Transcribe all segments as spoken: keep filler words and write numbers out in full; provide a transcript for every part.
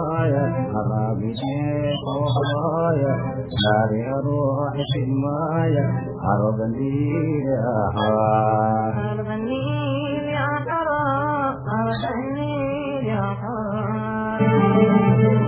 حوايا حبابي حوايا ناري أروح في المايا عرض النيل يا حرام عرض النيل يا حرام عرض النيل يا حرام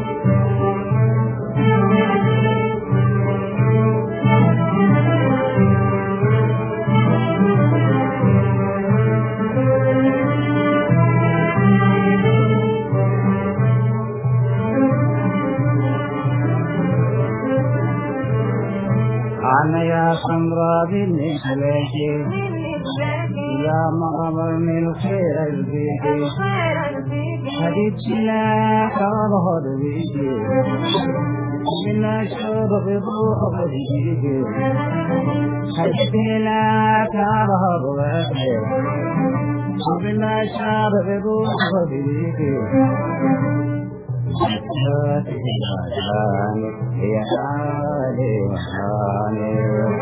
أنا يا سمرا بالنسبة يا مغمر من خير البيت حبيبتي لا كظهر بيتي من شرب ضوء بيتي حبيبتي لا كظهر بيتي من شرب ضوء بيتي يا علي وحاني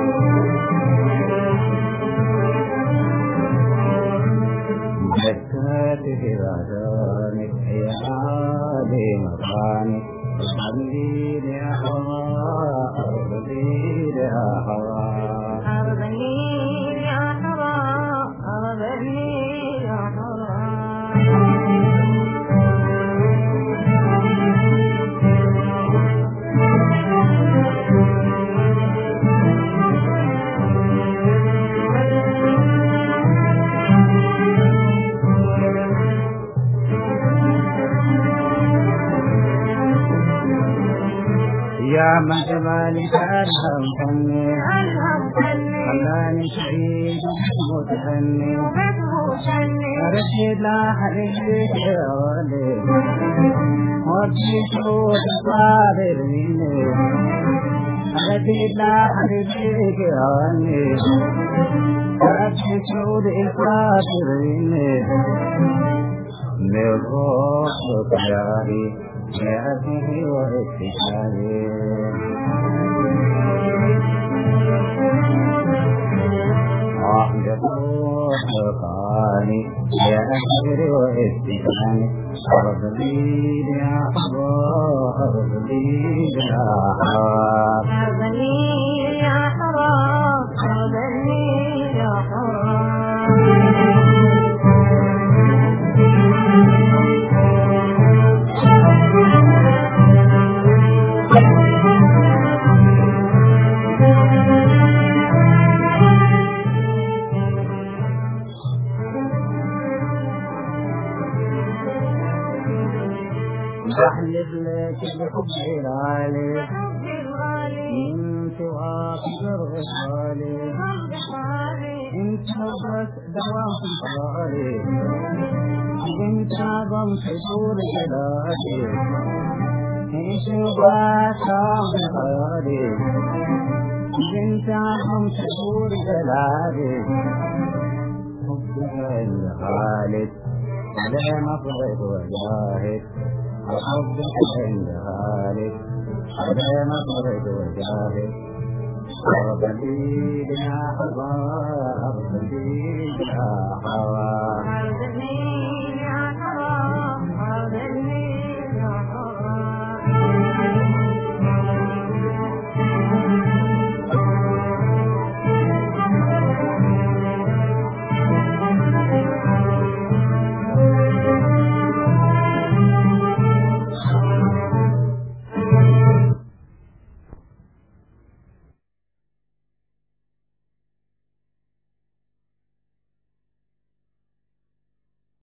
بكاتي راداني يا علي وحاني الحميد يا حرام الحميد يا حرام عرض النيل يا حرام عرض النيل يا حرام يا مجمالي أرهم فني ألهم فني خلاني سعيد متهني ومدهوشني أرشد لا حريك يا ولي وجهي شوط صابر مني أرشد لا حريك يا ولي وجهي شوط صابر مني من روح قياري يأتيه واتحادي أحجب وحقاني يأتيه واتحادي أرض لي يا حرام أرض لي يا حرام عرض النيل يا حرام عرض النيل يا حرام بحلف لك بحبي العالي حبي الغالي انت واقف الغالي قلبي حالي انت بس دوام في طالي انت عظم حضور جلالي ايش بس عظم خيالي انت عظم حضور جلالي حبك الخالد لا مفرد وجاهد وحبك عند خالد لا مفرد وجاهد أرض لي يا حرام أرض لي يا حرام عرض النيل